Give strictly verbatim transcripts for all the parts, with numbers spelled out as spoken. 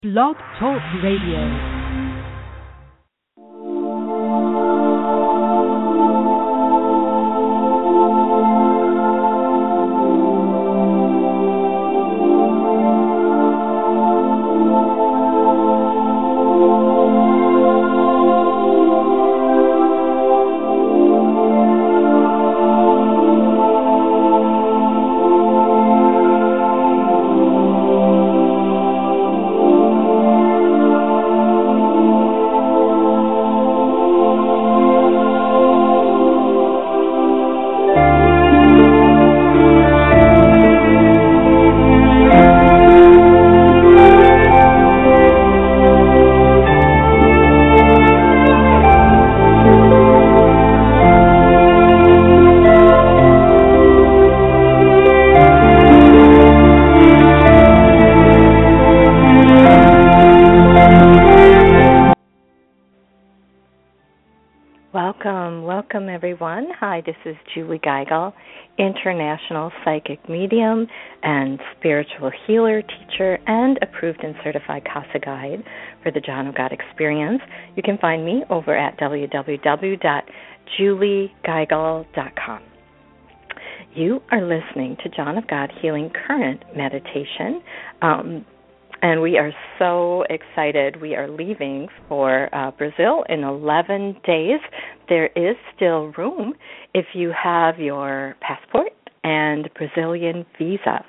Blog Talk Radio. Welcome, welcome everyone. Hi, this is Julie Geigel, international psychic medium and spiritual healer, teacher, and approved and certified Casa guide for the John of God experience. You can find me over at w w w dot julie geigel dot com. You are listening to John of God Healing Current Meditation. Um, And we are so excited. We are leaving for uh, Brazil in eleven days. There is still room if you have your passport and Brazilian visa.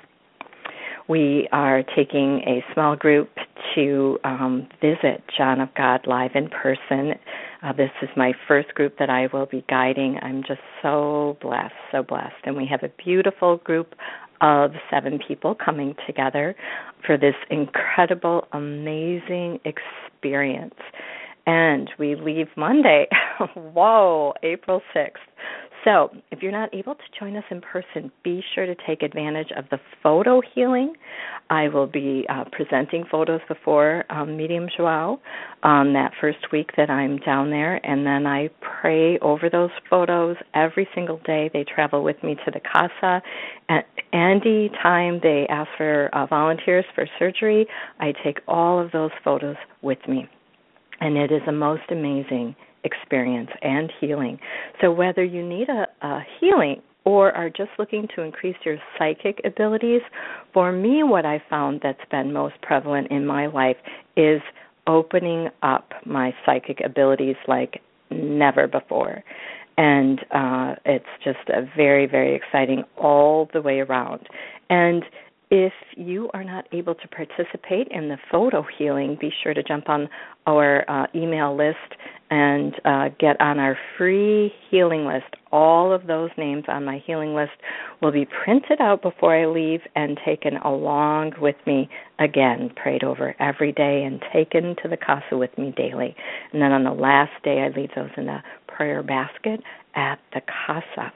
We are taking a small group to um, visit John of God live in person. Uh, this is my first group that I will be guiding. I'm just so blessed, so blessed. And we have a beautiful group of seven people coming together for this incredible, amazing experience. And we leave Monday. Whoa, April sixth. So if you're not able to join us in person, be sure to take advantage of the photo healing. I will be uh, presenting photos before um, Medium Joao on that first week that I'm down there, and then I pray over those photos every single day. They travel with me to the Casa. At any time they ask for uh, volunteers for surgery, I take all of those photos with me. And it is a most amazing experience and healing. So whether you need a, a healing or are just looking to increase your psychic abilities, for me what I found that's been most prevalent in my life is opening up my psychic abilities like never before. And uh, it's just a very, very exciting all the way around. And if you are not able to participate in the photo healing, be sure to jump on our uh, email list and uh, get on our free healing list. All of those names on my healing list will be printed out before I leave and taken along with me again, prayed over every day and taken to the Casa with me daily. And then on the last day, I leave those in a prayer basket at the Casa.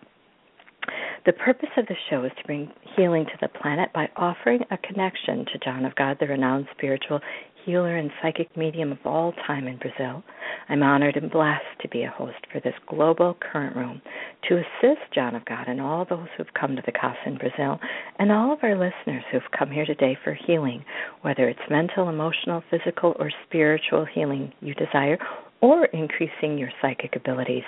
The purpose of the show is to bring healing to the planet by offering a connection to John of God, the renowned spiritual healer and psychic medium of all time in Brazil. I'm honored and blessed to be a host for this global current room to assist John of God and all those who've come to the Casa in Brazil and all of our listeners who've come here today for healing, whether it's mental, emotional, physical, or spiritual healing you desire, or increasing your psychic abilities.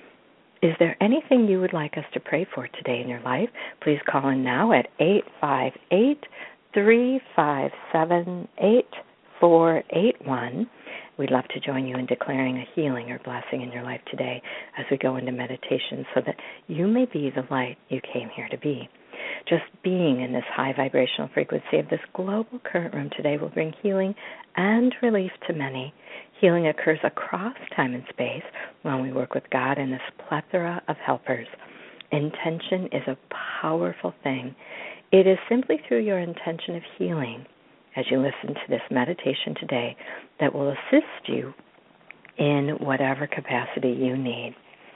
Is there anything you would like us to pray for today in your life? Please call in now at eight five eight, three five seven, eight four eight one. We'd love to join you in declaring a healing or blessing in your life today as we go into meditation so that you may be the light you came here to be. Just being in this high vibrational frequency of this global current room today will bring healing and relief to many. Healing occurs across time and space when we work with God and this plethora of helpers. Intention is a powerful thing. It is simply through your intention of healing, as you listen to this meditation today, that will assist you in whatever capacity you need.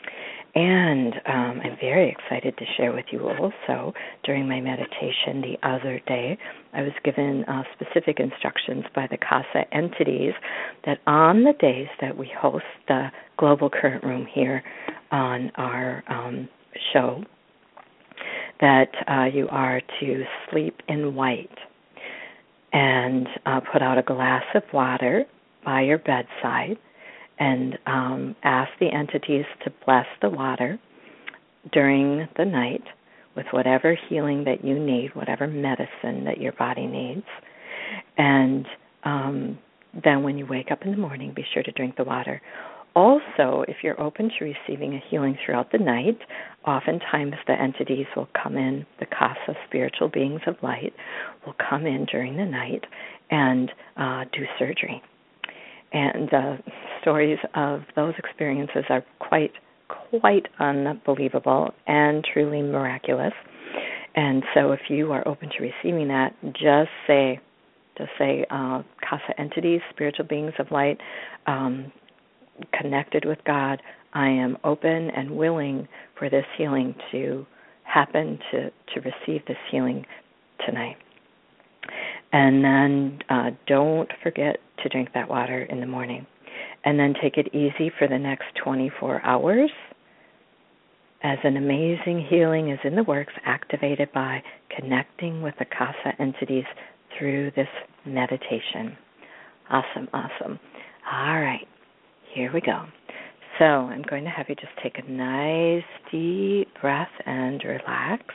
And um, I'm very excited to share with you also, during my meditation the other day, I was given uh, specific instructions by the Casa entities that on the days that we host the Global Current Room here on our um, show, that uh, you are to sleep in white. and uh, put out a glass of water by your bedside and um, ask the entities to bless the water during the night with whatever healing that you need, whatever medicine that your body needs. And um, then when you wake up in the morning, be sure to drink the water. Also, if you're open to receiving a healing throughout the night, oftentimes the entities will come in, the Casa, spiritual beings of light, will come in during the night and uh, do surgery. And uh, stories of those experiences are quite, quite unbelievable and truly miraculous. And so if you are open to receiving that, just say, just say, uh, Casa entities, spiritual beings of light, um, connected with God, I am open and willing for this healing to happen, to, to receive this healing tonight. And then uh, don't forget to drink that water in the morning. And then take it easy for the next twenty-four hours as an amazing healing is in the works, activated by connecting with the Casa entities through this meditation. Awesome, awesome. All right. Here we go. So I'm going to have you just take a nice deep breath and relax.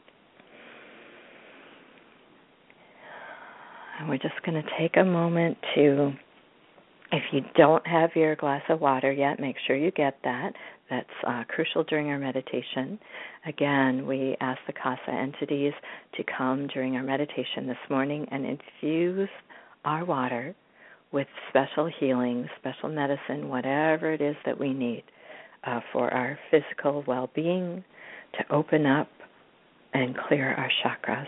And we're just going to take a moment to, if you don't have your glass of water yet, make sure you get that. That's uh, crucial during our meditation. Again, we ask the Casa entities to come during our meditation this morning and infuse our water with special healing, special medicine, whatever it is that we need uh, for our physical well-being, to open up and clear our chakras.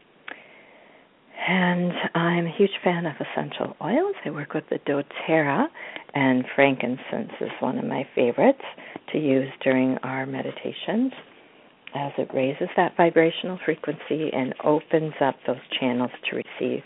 And I'm a huge fan of essential oils. I work with the doTERRA, and frankincense is one of my favorites to use during our meditations, as it raises that vibrational frequency and opens up those channels to receive.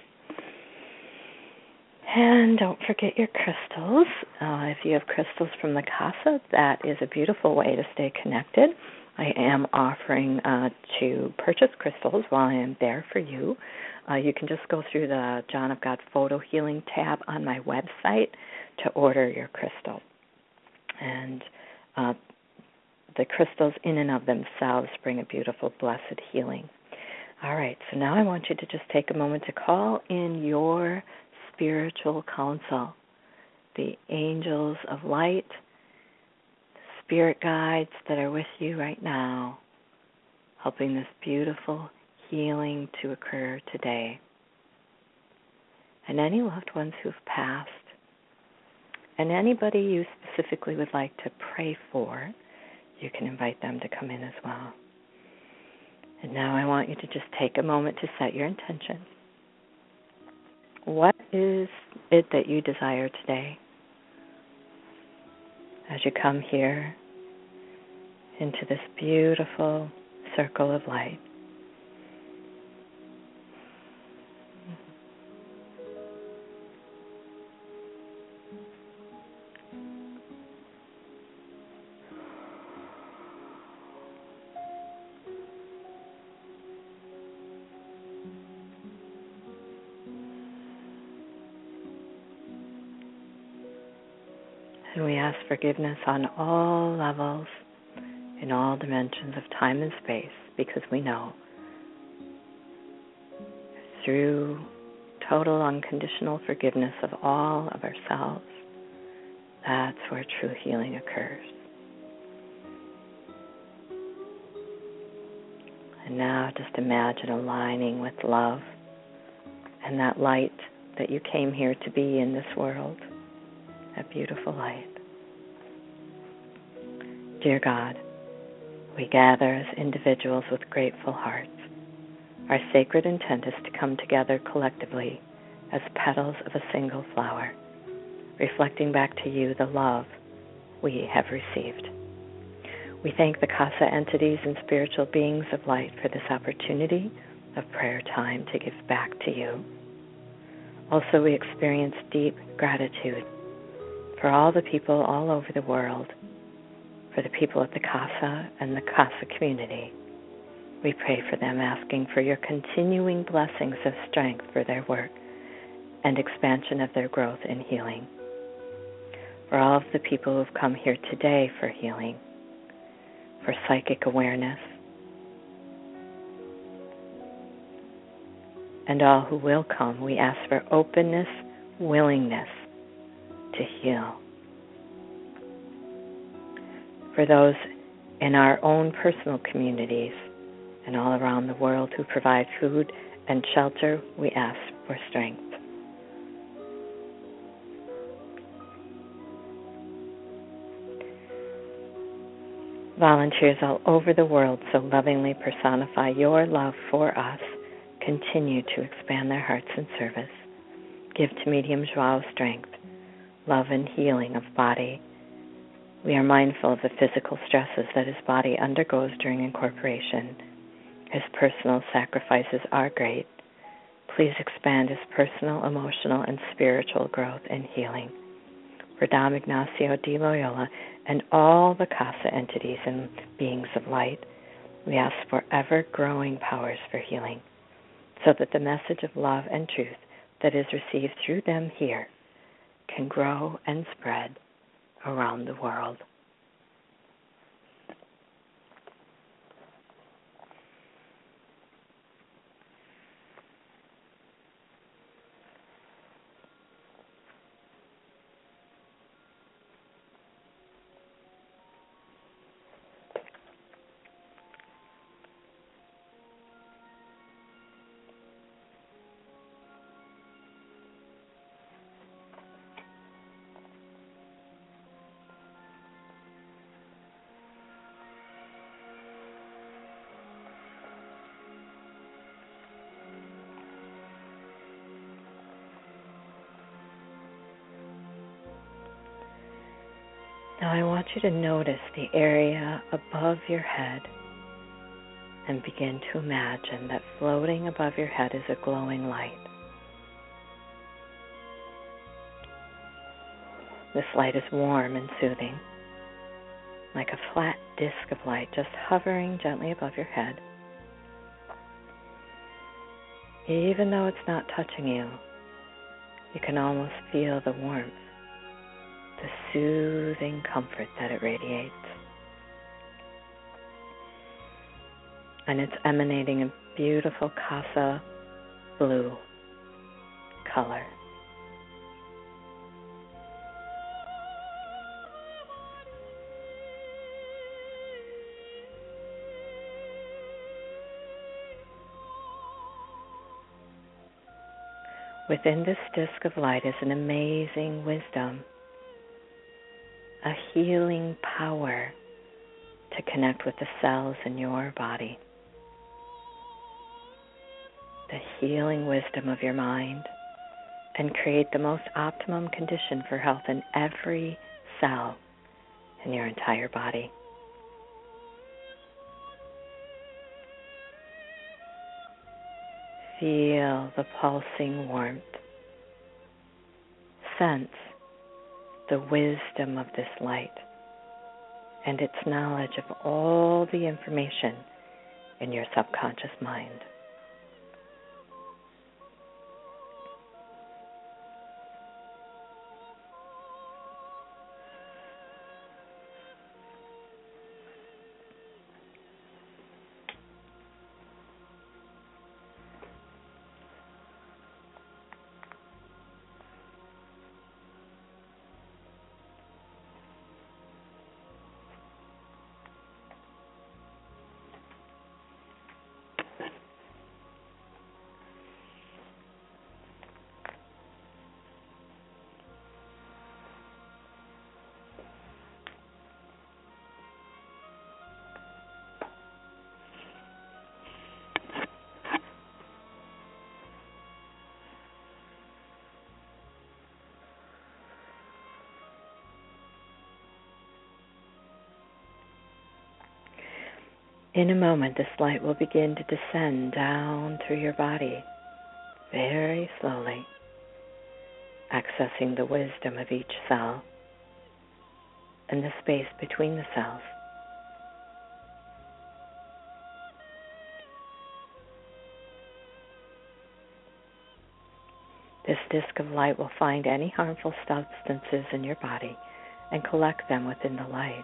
And don't forget your crystals. Uh, if you have crystals from the Casa, that is a beautiful way to stay connected. I am offering uh, to purchase crystals while I am there for you. Uh, you can just go through the John of God Photo Healing tab on my website to order your crystal. And uh, the crystals in and of themselves bring a beautiful, blessed healing. All right, so now I want you to just take a moment to call in your spiritual counsel, the angels of light, the spirit guides that are with you right now, helping this beautiful healing to occur today. And any loved ones who've passed, and anybody you specifically would like to pray for, you can invite them to come in as well. And now I want you to just take a moment to set your intention. What is it that you desire today as you come here into this beautiful circle of light? And we ask forgiveness on all levels, in all dimensions of time and space, because we know through total unconditional forgiveness of all of ourselves, that's where true healing occurs. And now just imagine aligning with love and that light that you came here to be in this world. That beautiful light. Dear God, we gather as individuals with grateful hearts. Our sacred intent is to come together collectively as petals of a single flower, reflecting back to you the love we have received. We thank the Casa entities and spiritual beings of light for this opportunity of prayer time to give back to you. Also, we experience deep gratitude for all the people all over the world, for the people at the Casa and the Casa community. We pray for them, asking for your continuing blessings of strength for their work and expansion of their growth and healing. For all of the people who have come here today for healing, for psychic awareness, and all who will come, we ask for openness, willingness to heal. For those in our own personal communities and all around the world who provide food and shelter, we ask for strength. Volunteers all over the world so lovingly personify your love for us, continue to expand their hearts in service. Give to Medium Joao strength, love, and healing of body. We are mindful of the physical stresses that his body undergoes during incorporation. His personal sacrifices are great. Please expand his personal, emotional, and spiritual growth and healing. For Dom Ignacio de Loyola and all the CASA entities and beings of light, we ask for ever-growing powers for healing, so that the message of love and truth that is received through them here can grow and spread around the world. Now I want you to notice the area above your head and begin to imagine that floating above your head is a glowing light. This light is warm and soothing, like a flat disk of light just hovering gently above your head. Even though it's not touching you, you can almost feel the warmth, the soothing comfort that it radiates. And it's emanating a beautiful Casa blue color. Within this disk of light is an amazing wisdom, a healing power to connect with the cells in your body, the healing wisdom of your mind, and create the most optimum condition for health in every cell in your entire body. Feel the pulsing warmth. Sense the wisdom of this light and its knowledge of all the information in your subconscious mind. In a moment, this light will begin to descend down through your body, very slowly, accessing the wisdom of each cell and the space between the cells. This disk of light will find any harmful substances in your body and collect them within the light.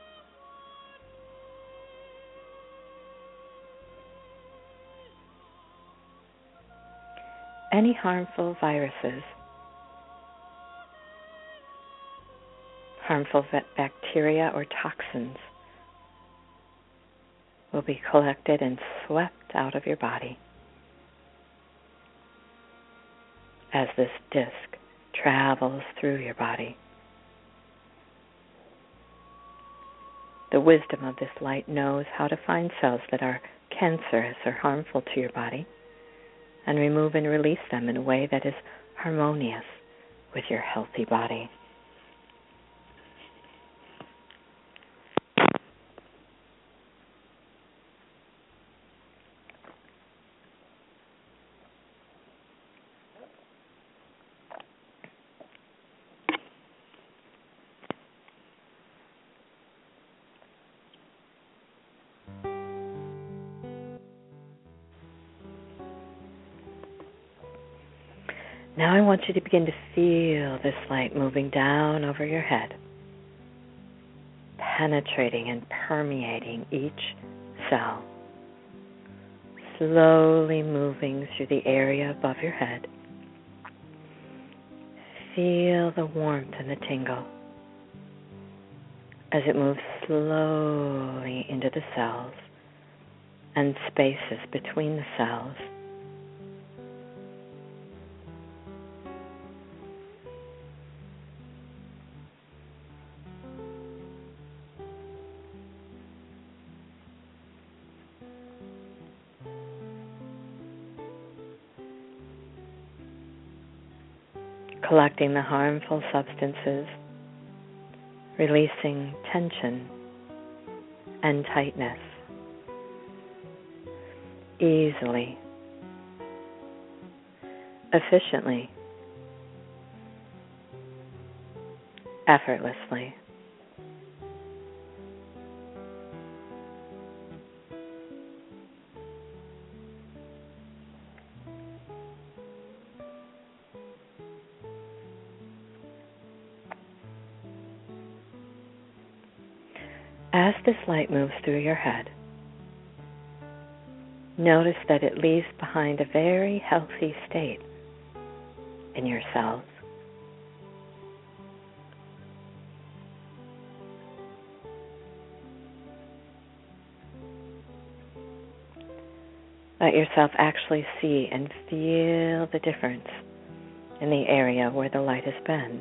Any harmful viruses, harmful bacteria or toxins will be collected and swept out of your body as this disk travels through your body. The wisdom of this light knows how to find cells that are cancerous or harmful to your body and remove and release them in a way that is harmonious with your healthy body. Now I want you to begin to feel this light moving down over your head, penetrating and permeating each cell, slowly moving through the area above your head. Feel the warmth and the tingle as it moves slowly into the cells and spaces between the cells. Collecting the harmful substances, releasing tension and tightness easily, efficiently, effortlessly. As this light moves through your head, notice that it leaves behind a very healthy state in your cells. Let yourself actually see and feel the difference in the area where the light has been.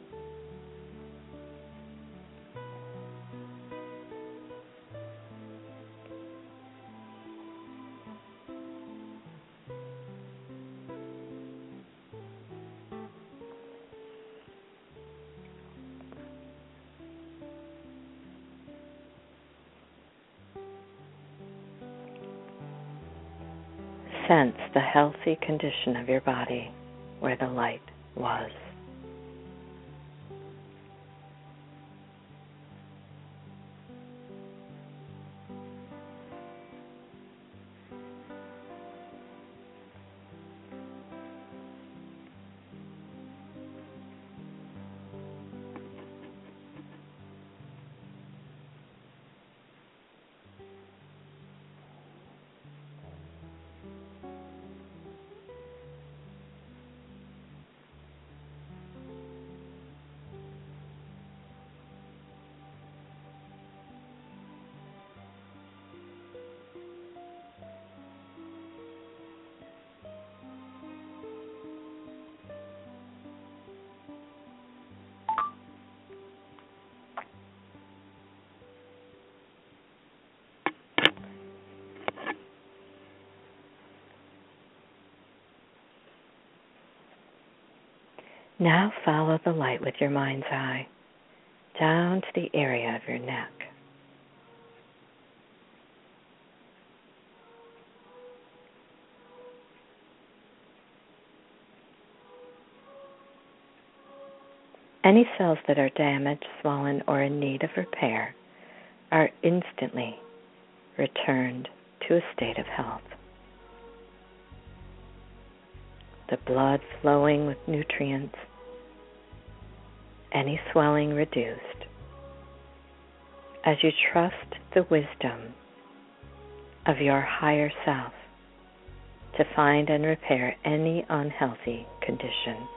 Sense the healthy condition of your body where the light was. Now follow the light with your mind's eye down to the area of your neck. Any cells that are damaged, swollen, or in need of repair are instantly returned to a state of health. the blood flowing with nutrients, any swelling reduced, as you trust the wisdom of your higher self to find and repair any unhealthy condition.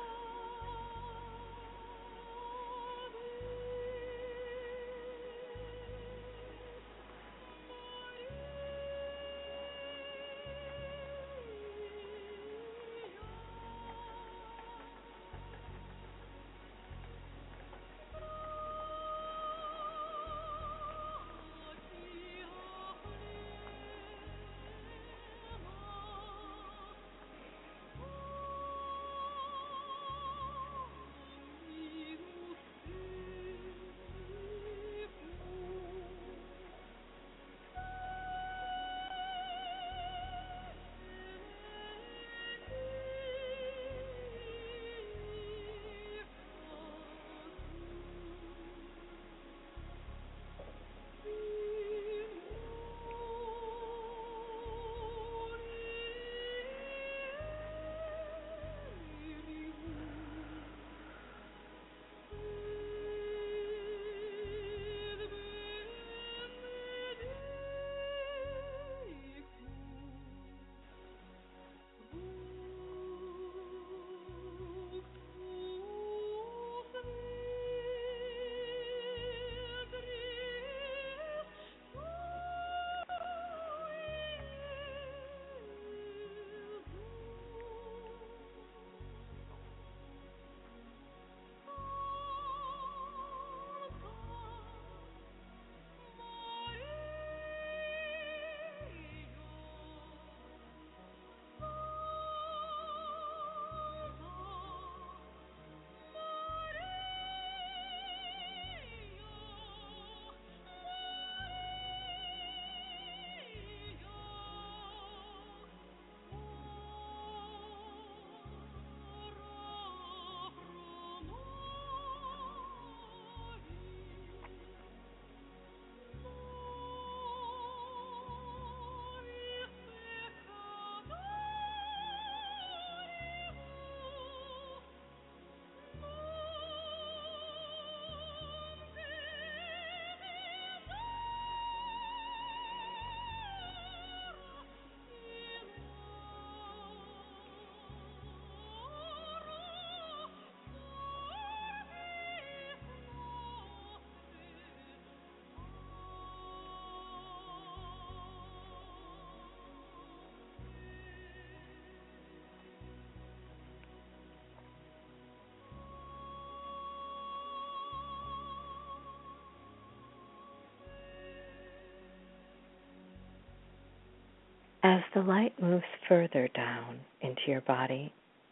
As the light moves further down into your body,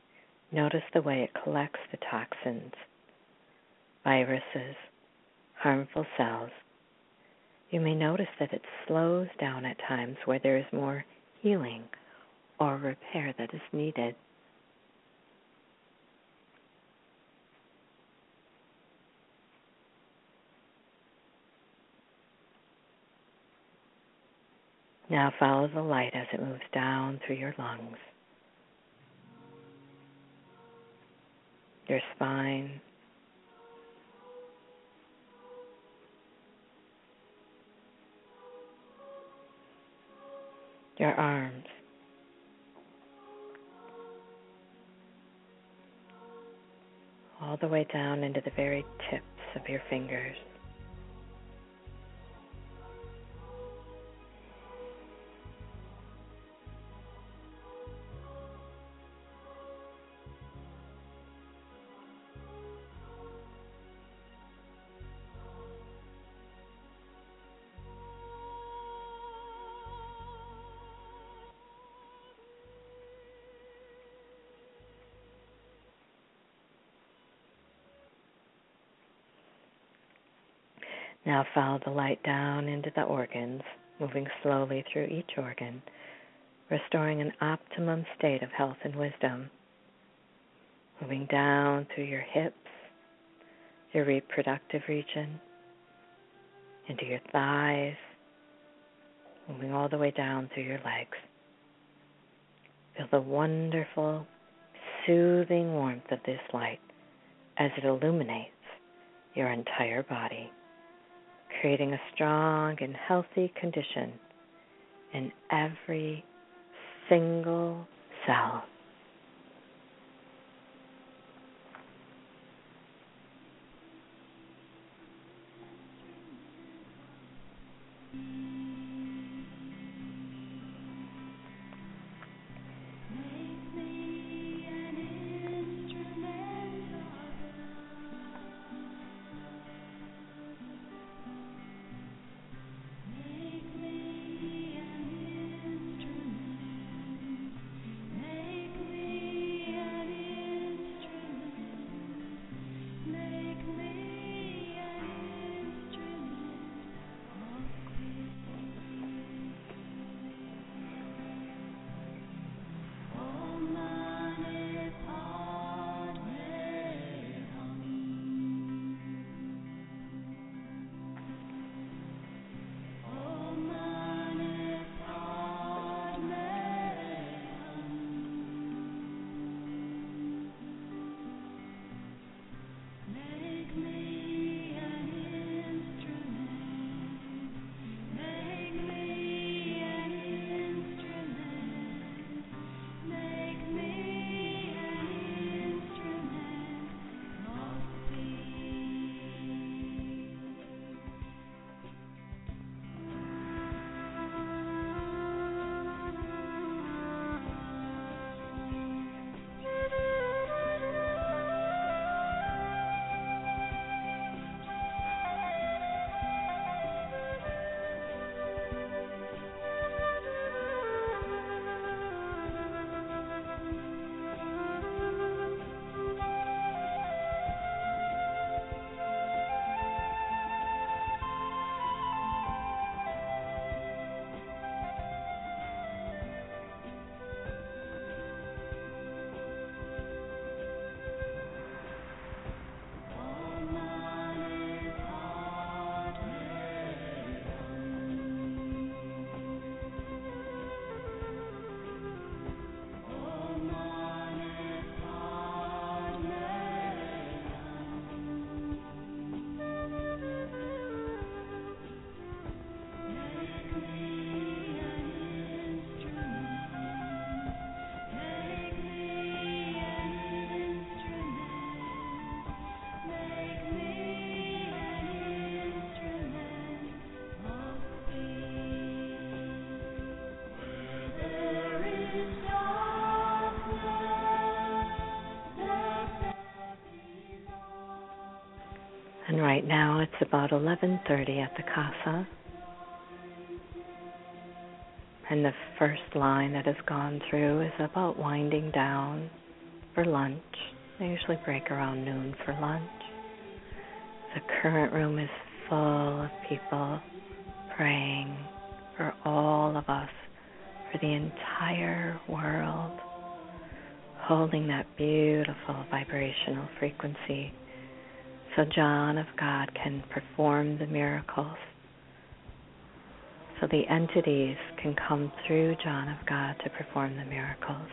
notice the way it collects the toxins, viruses, harmful cells. You may notice that it slows down at times where there is more healing or repair that is needed. Now follow the light as it moves down through your lungs, your spine, your arms, all the way down into the very tips of your fingers. Now follow the light down into the organs, moving slowly through each organ, restoring an optimum state of health and wisdom. Moving down through your hips, your reproductive region, into your thighs, moving all the way down through your legs. Feel the wonderful soothing warmth of this light as it illuminates your entire body, creating a strong and healthy condition in every single cell. And right now it's about eleven thirty at the casa. And the first line that has gone through is about winding down for lunch. They usually break around noon for lunch. The current room is full of people praying for all of us, for the entire world, holding that beautiful vibrational frequency so John of God can perform the miracles, so the entities can come through John of God to perform the miracles.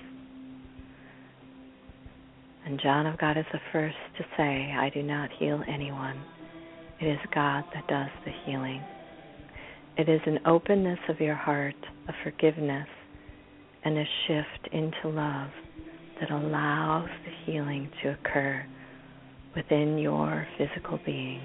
And John of God is the first to say, I do not heal anyone. It is God that does the healing. It is an openness of your heart, a forgiveness, and a shift into love that allows the healing to occur within your physical being.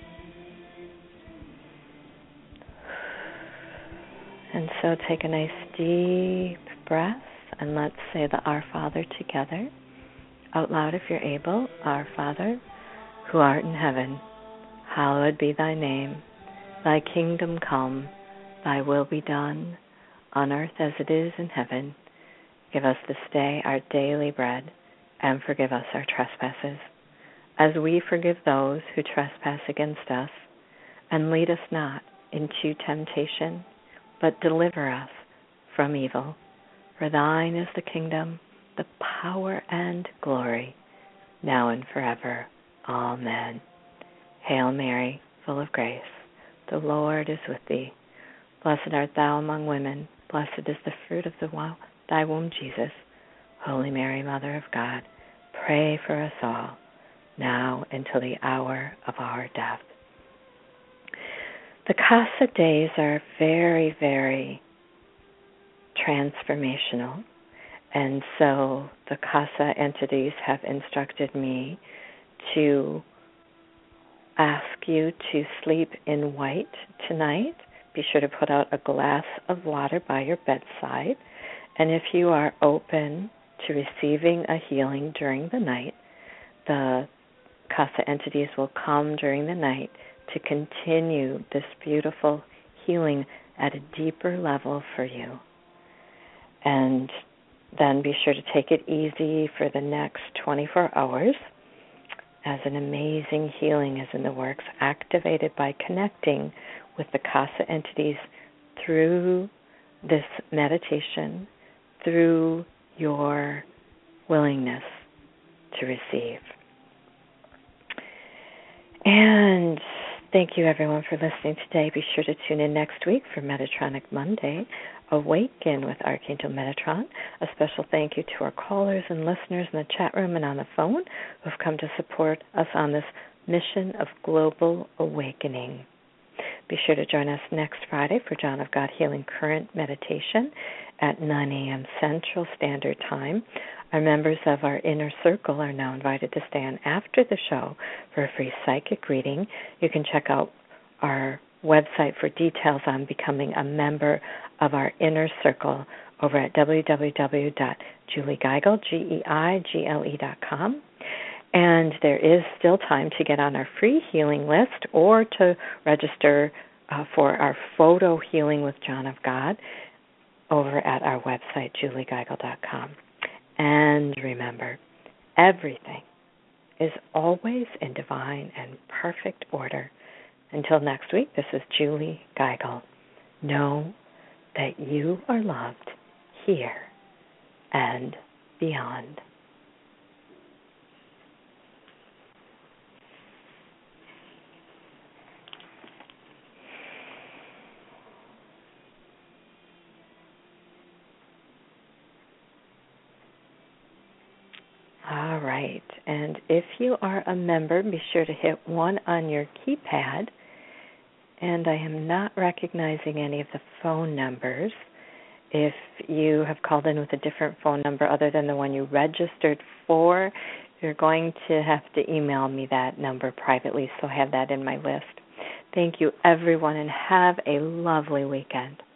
And so take a nice deep breath and let's say the Our Father together. Out loud if you're able. Our Father, who art in heaven, hallowed be thy name. Thy kingdom come, thy will be done, on earth as it is in heaven. Give us this day our daily bread, and forgive us our trespasses, as we forgive those who trespass against us. And lead us not into temptation, but deliver us from evil. For thine is the kingdom, the power and glory, now and forever. Amen. Hail Mary, full of grace, the Lord is with thee. Blessed art thou among women, blessed is the fruit of the wo- thy womb, Jesus. Holy Mary, Mother of God, pray for us all, now and till the hour of our death. The Casa days are very, very transformational, and so the Casa entities have instructed me to ask you to sleep in white tonight. Be sure to put out a glass of water by your bedside, and if you are open to receiving a healing during the night, the Casa entities will come during the night to continue this beautiful healing at a deeper level for you. And then be sure to take it easy for the next twenty-four hours as an amazing healing is in the works, activated by connecting with the Casa entities through this meditation, through your willingness to receive. And thank you, everyone, for listening today. Be sure to tune in next week for Metatronic Monday, Awaken with Archangel Metatron. A special thank you to our callers and listeners in the chat room and on the phone who have come to support us on this mission of global awakening. Be sure to join us next Friday for John of God Healing Current Meditation at nine a.m. Central Standard Time. Our members of our inner circle are now invited to stay on after the show for a free psychic reading. You can check out our website for details on becoming a member of our inner circle over at w w w dot julie geigel, G E I G L E dot com. And there is still time to get on our free healing list or to register uh, for our photo healing with John of God over at our website, julie geigel dot com. And remember, everything is always in divine and perfect order. Until next week, this is Julie Geigel. Know that you are loved here and beyond. All right, and if you are a member, be sure to hit one on your keypad. And I am not recognizing any of the phone numbers. If you have called in with a different phone number other than the one you registered for, you're going to have to email me that number privately, so I have that in my list. Thank you, everyone, and have a lovely weekend.